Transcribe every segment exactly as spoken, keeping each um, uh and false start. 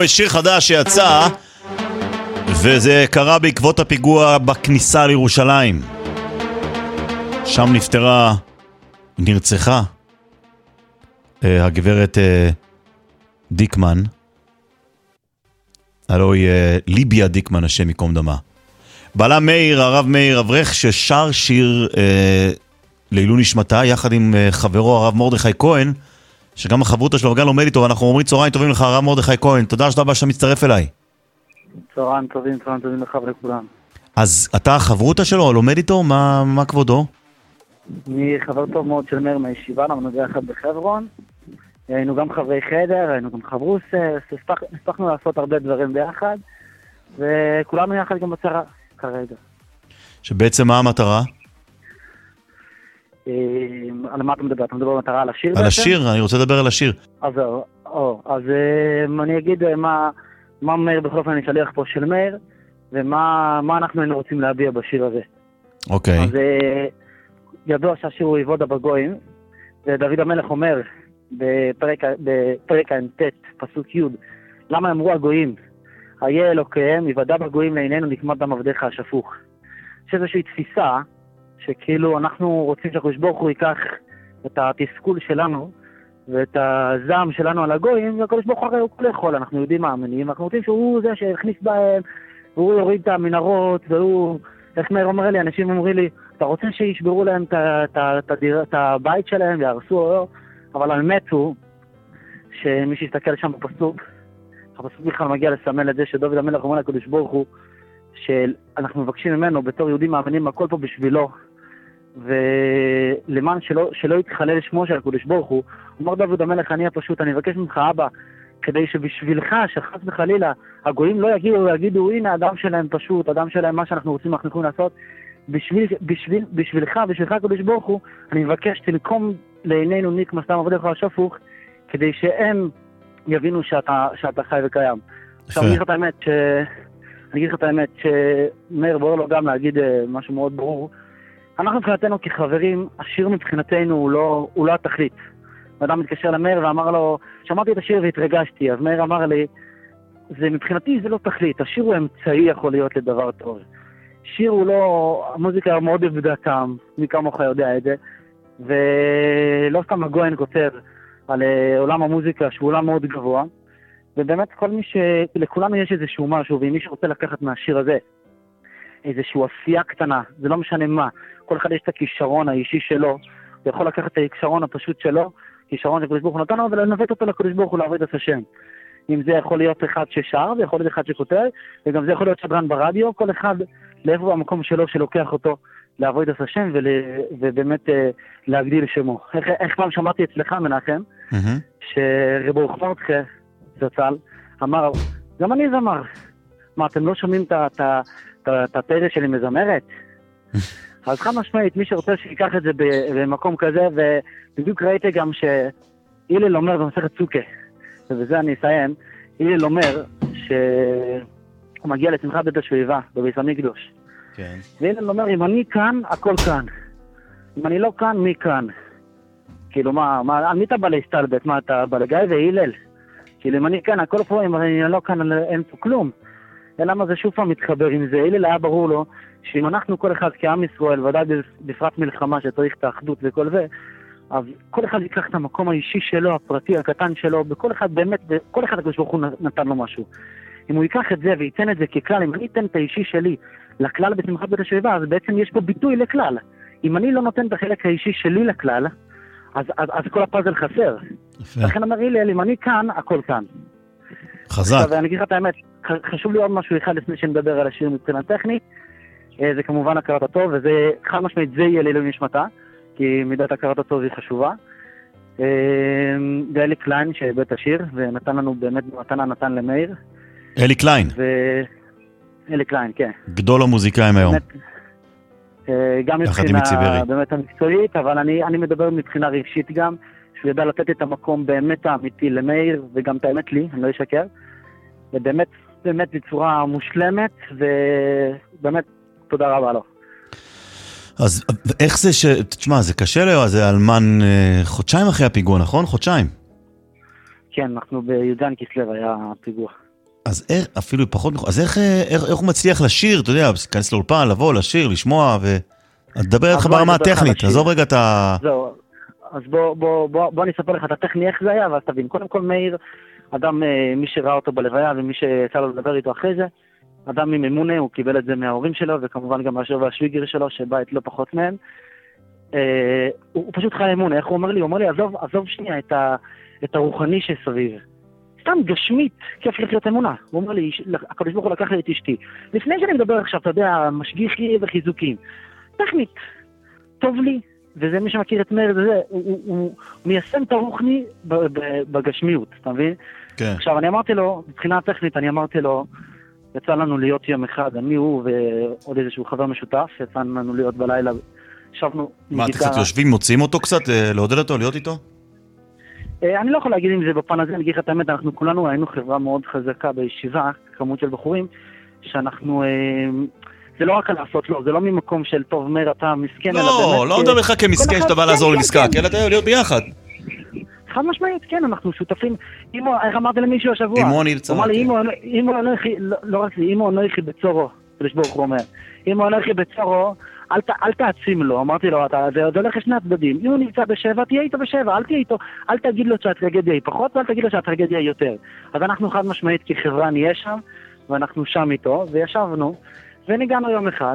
שיר חדש שיצא, וזה קרה בעקבות הפיגוע בכניסה לירושלים. שם נפטרה, נרצחה, הגברת דיקמן, הלוא היא ליביה דיקמן, השם יקום דמה. בעלה מאיר, הרב מאיר אברך, ששר שיר אה, לעילוי נשמתה, יחד עם אה, חברו הרב מרדכי כהן, שגם החברות שלו וגם לומד איתו, ואנחנו אומרים צהריים טובים לך, הרב מרדכי כהן. תודה שאתה בא שאתה מצטרף אליי. צהריים טובים, צהריים טובים לך ולכולם. אז אתה החברותה שלו, או לומד איתו? מה, מה כבודו? אני חבר טוב מאוד של מאיר מהישיבה, אנחנו ביחד בחברון. היינו גם חברי חדר, היינו גם חברוס, הספקנו לעשות הרבה דברים ביחד, וכולנו יחד גם בצרה כרגע. שבעצם מה המטרה? על מה אתה מדבר? אתה מדבר במטרה על השיר בעצם? על השיר, אני רוצה לדבר על השיר. אז או, אז אני אגיד מה, מה מאיר בכל אופן אני שליח פה של מאיר, ומה מה אנחנו היינו רוצים להביע בשיר הזה. אוקיי. אז ידוע שהשיר הוא יבודה בגויים, ודוד המלך אומר בפרק, בפרק ה-ט' פסוק י', למה אמרו הגויים? היה אלוקיהם, יוודע בגויים לעינינו נקמת דם עבדיך השפוך. יש איזושהי תפיסה שכאילו אנחנו רוצים שהקדוש ברוך הוא ייקח את התסכול שלנו ואת הזעם שלנו על הגויים, והקדוש ברוך הוא הרי הוא כל יכול, אנחנו יודעים מאמינים, אנחנו רוצים שהוא זה שהכניס בהם, והוא יוריד את המנהרות, והוא, איך מאיר אומר לי, אנשים אומרים לי, אתה רוצה שישברו להם את הבית שלהם ויהרסו או לא? אבל האמת הוא שמי שיסתכל שם בפסוק, הפסוק בכלל מגיע לסמל את זה שדוד המלך אומר לקדוש ברוך הוא, שאנחנו מבקשים ממנו בתור יהודים מאמינים הכל פה בשבילו, ולמען שלא, שלא יתחלל שמו של הקדוש ברוך הוא, אומר דוד המלך, אני הפשוט, אני מבקש ממך אבא, כדי שבשבילך, שחס וחלילה, הגויים לא יגידו, יגידו, הנה אדם שלהם פשוט, אדם שלהם מה שאנחנו רוצים, אנחנו יכולים לעשות, בשביל, בשביל, בשבילך, בשבילך הקדוש ברוך הוא, אני מבקש תנקום לעינינו נקמת דם עבדיך השפוך, כדי שהם יבינו שאתה, שאתה חי וקיים. עכשיו אני אגיד לך את האמת, ש... אני אגיד לך את האמת, שמאיר בורר לו גם להגיד משהו מאוד ברור, אנחנו מבחינתנו כחברים, השיר מבחינתנו הוא לא, הוא לא התכלית. אדם מתקשר למאיר ואמר לו, שמעתי את השיר והתרגשתי, אז מאיר אמר לי, זה מבחינתי זה לא תכלית, השיר הוא אמצעי יכול להיות לדבר טוב. שיר הוא לא, המוזיקה מאוד בדעתם, מי כמוך יודע את זה, ולא סתם הגויין כותב על עולם המוזיקה שהוא עולם מאוד גבוה, ובאמת כל מי ש... לכולנו יש איזשהו משהו, ואם מי שרוצה לקחת מהשיר הזה איזשהו עשייה קטנה, זה לא משנה מה, כל אחד יש את הכישרון האישי שלו, הוא יכול לקחת את הכישרון הפשוט שלו, כישרון שקדוש ברוך הוא נתן לו, ולנווט אותו לקדוש ברוך הוא לעבוד את השם. אם זה יכול להיות אחד ששר, זה יכול להיות אחד שכותב, וגם זה יכול להיות שדרן ברדיו, כל אחד לאיפה במקום שלו שלוקח אותו לעבוד את השם, ול... ובאמת להגדיל שמו. איך, איך פעם שמעתי אצלך מנחם, mm-hmm. שרב ברוך מרדכי זצ"ל אמר, גם אני זמר. מה, אתם לא שומעים את הפרש שלי מזמרת? אז חד משמעית, מי שרוצה שיקח את זה במקום כזה, ובדיוק ראיתי גם שהילל אומר במסכת סוכה, ובזה אני אסיים, הילל אומר שהוא מגיע לשמחת בית השואבה, בבית המקדוש. כן. והילל אומר, אם אני כאן, הכל כאן. אם אני לא כאן, מי כאן? כאילו, מה, מה, על מי אתה בא להסתלבט? מה, אתה בא לגיא והילל? כאילו, אם אני כאן, הכל פה, אם אני לא כאן, אין פה כלום. למה זה שוב פעם מתחבר עם זה? הילל היה ברור לו, שאם אנחנו כל אחד כעם ישראל, ודאי בפרט מלחמה שצריך את האחדות וכל זה, אז כל אחד ייקח את המקום האישי שלו, הפרטי, הקטן שלו, בכל אחד באמת, כל אחד הקדוש ברוך הוא נתן לו משהו. אם הוא ייקח את זה וייתן את זה ככלל, אם אני אתן את האישי שלי לכלל בשמחת בית השואבה, אז בעצם יש פה ביטוי לכלל. אם אני לא נותן את החלק האישי שלי לכלל, אז, אז, אז כל הפאזל חסר. לכן אומר הילל, אם אני כאן, הכל כאן. חזק. עכשיו, אני אגיד לך את האמת, חשוב לי עוד משהו אחד לפני שנדבר על השיר מבחינה טכנית, זה כמובן הכרת הטוב, וזה חד משמעית זה יהיה לעילוי נשמתה, כי מידת הכרת הטוב היא חשובה. ואלי קליין שהביא את השיר, ונתן לנו באמת במתנה נתן למאיר. אלי קליין. ו... אלי קליין, כן. גדול המוזיקאים היום. גם מבחינה באמת המקצועית, אבל אני, אני מדבר מבחינה רגשית גם, שהוא ידע לתת את המקום באמת האמיתי למאיר, וגם את האמת לי, אני לא אשקר. ובאמת, באמת בצורה מושלמת, ובאמת תודה רבה לו. אז איך זה ש... תשמע, זה קשה לו, זה אלמן חודשיים אחרי הפיגוע, נכון? חודשיים. כן, אנחנו בי"ז כסלו היה הפיגוע. אז איך, אפילו פחות, אז איך, איך, איך הוא מצליח לשיר, אתה יודע, כנס לאולפן, לבוא, לשיר, לשמוע, ודבר איתך ברמה הטכנית, עזוב רגע את ה... זהו, אז בוא, בוא, בוא, בוא אני אספר לך את הטכני, איך זה היה, ואז תבין. קודם כל, מאיר, אדם, מי שראה אותו בלוויה, ומי שיצא לו לדבר איתו אחרי זה, אדם מממונה, הוא קיבל את זה מההורים שלו, וכמובן גם מהשיר והשוויגר שלו, שבית לא פחות מהם. אה, הוא, הוא פשוט חי אמונה, איך הוא אומר לי? הוא אומר לי, עזוב, עזוב שנייה את, ה, את הרוחני שסביב. סתם גשמית, כיף לחיות אמונה. הוא אומר לי, הקדוש ברוך הוא לקח לי את אשתי. לפני שאני מדבר עכשיו, אתה יודע, משגיחי וחיזוקים. טכנית, טוב לי, וזה מי שמכיר את מאיר, זה, הוא, הוא, הוא מיישם את הרוחני בגשמיות, אתה מבין? כן. עכשיו, אני אמרתי לו, מבחינה טכנית, אני אמרתי לו, יצא לנו להיות יום אחד, אני הוא ועוד איזשהו חבר משותף, יצא לנו להיות בלילה, ישבנו... מה, אתם קצת יושבים, מוצאים אותו קצת, לעודד אותו, להיות איתו? אני לא יכול להגיד אם זה בפן הזה, אני אגיד לך את האמת, אנחנו כולנו היינו חברה מאוד חזקה בישיבה, כמות של בחורים, שאנחנו... זה לא רק על לעשות, לא, זה לא ממקום של טוב מר, אתה מסכן, אלא באמת... לא, לא מדבר לך כמסכן שאתה בא לעזור למשחק, אלא אתה להיות ביחד. חד משמעית, כן, אנחנו שותפים. איך אמרתי למישהו השבוע? אימו אני לצרה, כן. אימו אנכי, לא רק זה, אימו אנכי בצורו, לשבור חומר. אימו אנכי בצורו, אל תעצים לו, אמרתי לו, זה עוד הולך לשני הצדדים. אם הוא נמצא בשבע, תהיה איתו בשבע, אל תהיה איתו, אל תגיד לו שהטרגדיה היא פחות, ואל תגיד לו שהטרגדיה היא יותר. אז אנחנו חד משמעית כחברה נהיה שם, ואנחנו שם איתו, וישבנו, וניגענו יום אחד,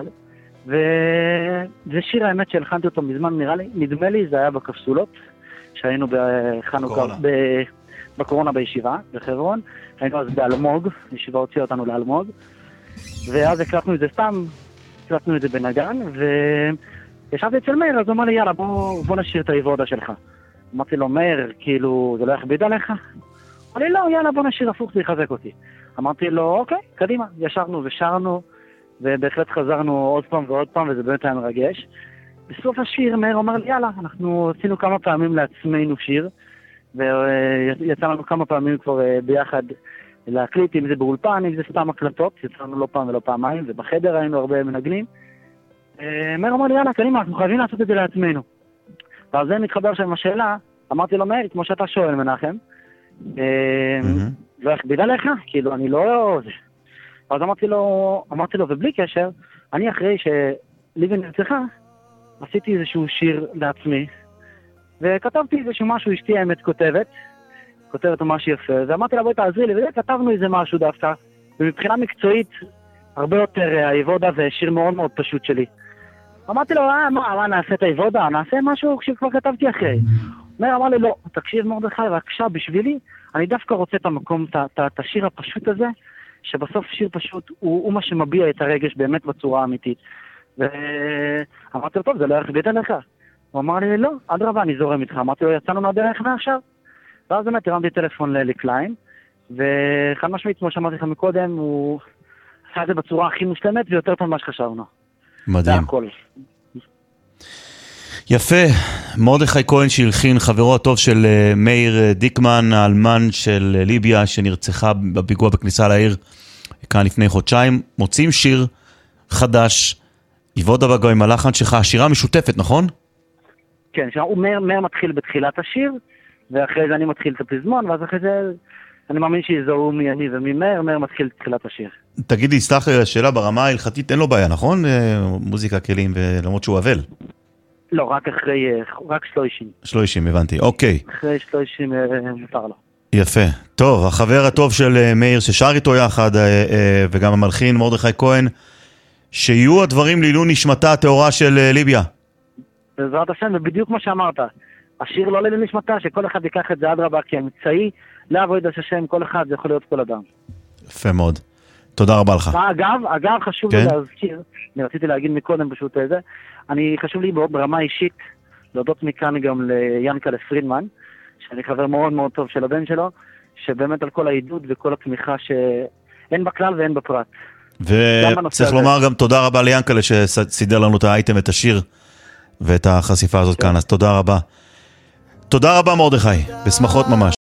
וזה שיר האמת שהלחנתי אותו מזמן, נראה לי, נדמה לי, זה היה בקפסולות, שהיינו בחנוכה, בקורונה בישיבה, בחברון, היינו אז באלמוג, ישיבה הוציאה אותנו לאלמוג, ואז הקלטנו את זה סתם, הקלטנו את זה בנגן, וישבתי אצל מאיר, אז הוא אמר לי, יאללה, בוא, בוא נשאיר את העבודה שלך. אמרתי לו, מאיר, כאילו, זה לא יכביד עליך? אמר לי, לא, יאללה, בוא נשאיר הפוך, זה יחזק אותי. אמרתי לו, אוקיי, קדימה, ישבנו ושרנו, ובהחלט חזרנו עוד פעם ועוד פעם, וזה באמת היה מרגש. בסוף השיר מאיר אומר לי, יאללה, אנחנו עשינו כמה פעמים לעצמנו שיר, ויצא לנו כמה פעמים כבר ביחד להקליט, אם זה באולפן, אם זה סתם הקלטות, יצאנו לא פעם ולא פעמיים, ובחדר היינו הרבה מנגנים. מאיר אומר לי, יאללה, קדימה, אנחנו חייבים לעשות את זה לעצמנו. ואז זה מתחבר שם השאלה, אמרתי לו, מאיר, כמו שאתה שואל, מנחם, לא יכביד עליך? כאילו, אני לא... אז אמרתי לו, אמרתי לו, ובלי קשר, אני אחרי שליבי נרצחה, עשיתי איזשהו שיר לעצמי, וכתבתי איזשהו משהו, אשתי האמת כותבת, כותבת או משהו יפה, ואמרתי לה, בואי תעזרי לי, וזה, כתבנו איזה משהו דווקא, ומבחינה מקצועית, הרבה יותר היבודה, זה שיר מאוד מאוד פשוט שלי. אמרתי לו, אה, מה, מה, נעשה את היבודה, נעשה משהו שכבר כתבתי אחרי. מאיר אמר לי, לא, תקשיב מרדכי, ועכשיו בשבילי, אני דווקא רוצה את המקום, את השיר הפשוט הזה, שבסוף שיר פשוט הוא, הוא מה שמביע את הרגש באמת בצורה האמיתית. ואמרתי לו, טוב, זה לא יכביד עליך. הוא אמר לי, לא, אדרבה, אני זורם איתך. אמרתי לו, יצאנו מהדרך מעכשיו. ואז באמת הרמתי טלפון ללי קליין, וחד משמעית, כמו שאמרתי לך מקודם, הוא עשה את זה בצורה הכי מושלמת ויותר טוב מה שחשבנו. מדהים. זה הכל. יפה, מרדכי כהן שהלחין, חברו הטוב של מאיר דיקמן, האלמן של ליביה שנרצחה בפיגוע בכניסה לעיר כאן לפני חודשיים, מוצאים שיר חדש, יבודה בגויים, הלחן שלך, השירה משותפת, נכון? כן, הוא מאיר, מאיר מתחיל בתחילת השיר, ואחרי זה אני מתחיל את הפזמון, ואז אחרי זה אני מאמין שיזהו מי אני ומי מאיר, מאיר מתחיל את תחילת השיר. תגיד לי, סלח לי, השאלה ברמה ההלכתית אין לו בעיה, נכון? מוזיקה, כלים, ולמרות שהוא אבל. לא, רק אחרי, רק שלושים. שלושים, הבנתי, אוקיי. אחרי שלושים מותר לו. יפה. טוב, החבר הטוב של מאיר ששר איתו יחד, וגם המלחין מרדכי כהן, שיהיו הדברים לעילוי נשמתה הטהורה של ליביה. בעזרת השם, ובדיוק מה שאמרת, השיר לא לעילוי נשמתה, שכל אחד ייקח את זה עד רבה, כי אמצעי לעבודת השם, כל אחד זה יכול להיות כל אדם. יפה מאוד. תודה רבה לך. אגב, אגב, חשוב לי להזכיר, אני רציתי להגיד מקודם פשוט איזה, אני חשוב לי ברמה אישית, להודות מכאן גם ליאנקלה פרידמן, שאני חבר מאוד מאוד טוב של הבן שלו, שבאמת על כל העידוד וכל התמיכה שאין בכלל ואין בפרט. וצריך לומר גם תודה רבה ליאנקלה שסידר לנו את האייטם, את השיר ואת החשיפה הזאת כאן, אז תודה רבה. תודה רבה מרדכי, בשמחות ממש.